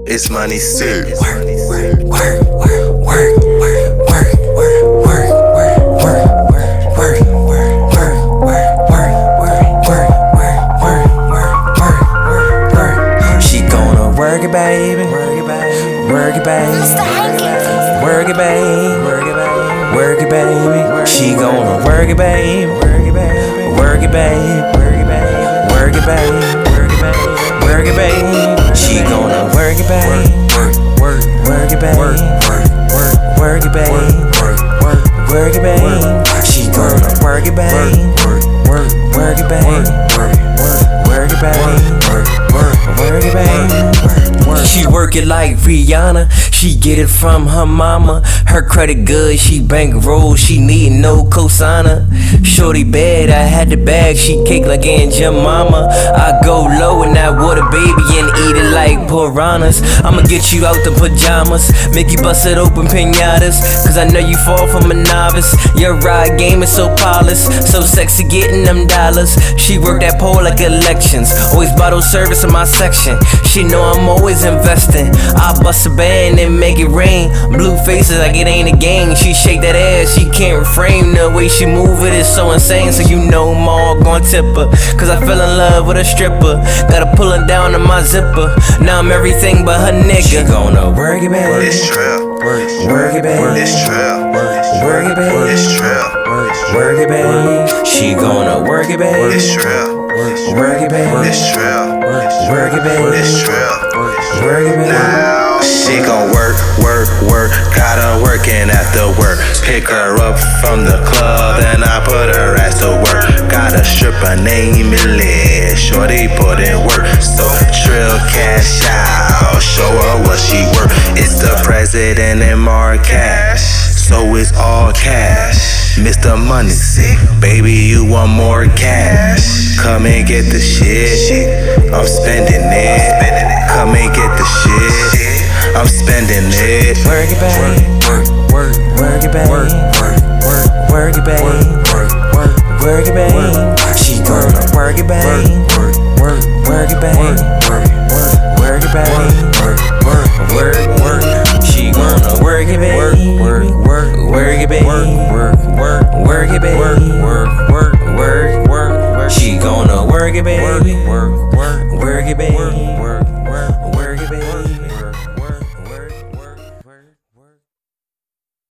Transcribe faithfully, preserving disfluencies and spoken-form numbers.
It's money sick. Work, work, work, work, work, work, work, work, work, work, work, work, work, work, work, work, work, work. She gonna work it, baby. Work it, baby. Work it, baby. Work it, baby. Work it, baby. Work it, baby. She gonna work it, baby. Work it, baby. Work it, baby. Work it, baby. Work it, baby. Work it, baby. Work it, baby. She gonna work it, baby. Work, work, work it, baby. Work, work, work, work it, baby. Work, work, work it, baby. She gonna work it, baby. Work, work, work it, baby. Work, work, work it, baby. Work, work, work it, baby. She work it like Rihanna. She get it from her mama. Her credit good, she bankroll. She need no cosigner. Shorty bad, I had the bag. She cake like Aunt Jemima. I go low in that water, baby, and eat it like piranhas. I'ma get you out the pajamas, make you bust it open pinatas. Cause I know you fall from a novice. Your ride game is so polished, so sexy getting them dollars. She work that pole like elections, always bottle service in my section. She know I'm always investing. I bust a band and make it rain. Blue faces like it ain't a game. She shake that ass, she can't refrain. The way she move it is so insane. So you know more gon' tip her, cause I fell in love with a stripper. Gotta pull her down to my zipper. Now I'm everything but her nigga. She gonna work it, baby. It's trap. Work it, baby. It's trap. Work it, baby. It's trap. Work it, baby. She gonna work it, baby. It's trap. Work it, baby. It's trap. Work it, baby. It's trap. Work it, baby. She gon' work, work, work. Got her working after work. Pick her up from the club, then I put her ass to work. Got a stripper named Millie. Shorty put in work, so trill cash out. Show her what she work. It's the president and more cash, so it's all cash. Mister Money Sick, baby, you want more cash? Come and get the shit. I'm spending it. Come and get the shit. I'm spending it. Work it, baby. Work, work, work it, baby. Work, work, work, work it, baby. Work, work, work it, baby. She gonna work it, baby. Work, work, work it, baby. Work, work, work it, baby. Work, work, work, work. She gonna work it, baby. Work, work, work, work it, baby. Work, work, work.